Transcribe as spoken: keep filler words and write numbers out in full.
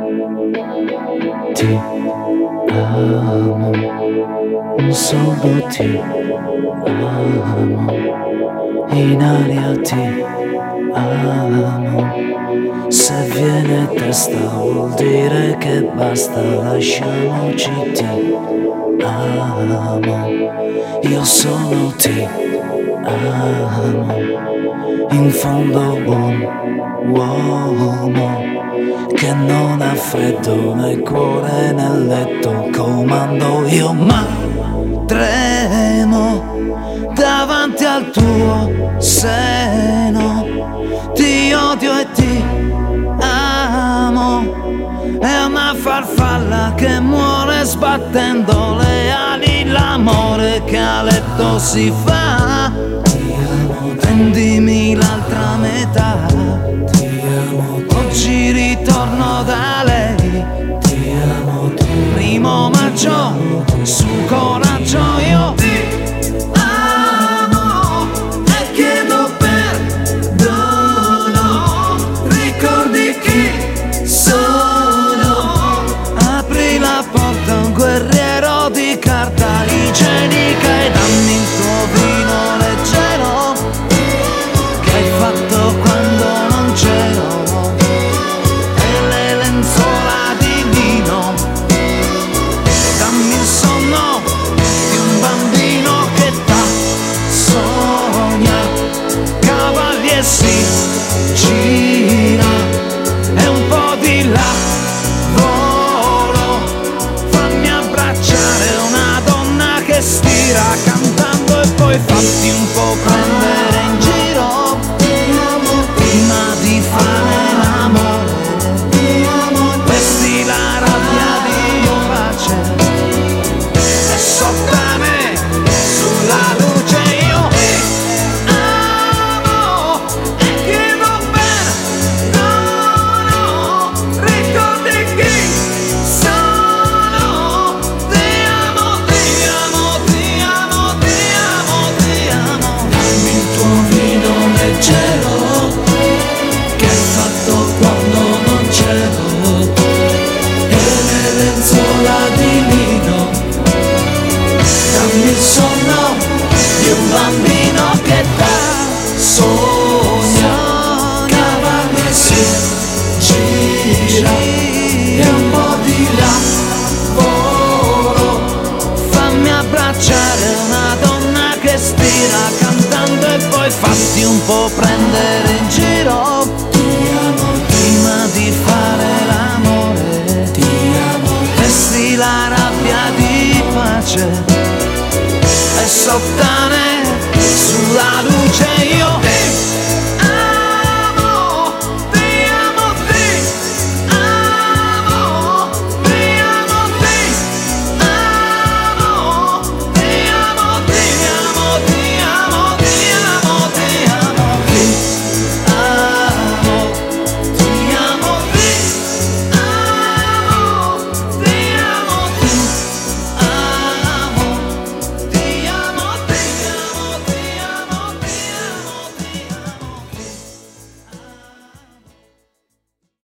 ti amo, solo ti amo, in aria ti amo. Se viene testa vuol dire che basta, lasciamoci, ti amo, io solo ti amo, in fondo buon uomo che non ha freddo nel cuore nel letto, comando io ma tremo davanti al tuo seno, ti odio e ti amo, è una farfalla che muore sbattendo le ali, l'amore che a letto si fa, prendimi l'altra metà, oggi ritorno da lei, primo maggio, su coraggio io ti amo e chiedo perdono, ricordi chi sono, apri la porta a un guerriero di carta igienica e dammi il tuo vino leggero che hai fatto quando non c'ero, e le lenzuola di lino, dammi il sonno di un bambino che t'ha sogna, cavalier si gira e un po' di là volo, fammi abbracciare una donna che stira cantando e poi fatti un po' prendere in giro prima di fare l'amore, vesti la rabbia di pace e sottane sulla luce, io ti amo e chiedo perdono, ricordi chi sono, ti amo, ti amo, ti amo, ti amo, ti amo, dammi il tuo vino leggero che hai fatto quando non c'ero, e le lenzuola di lino, dammi il sonno di un bambino che da sogna, cavalier si gira e un po' di là volo, fammi abbracciare una donna che stira cantando e poi fatti un po' prendere in giro prima di fare l'amore, vesti la rabbia di pace e sottane sulla luce, io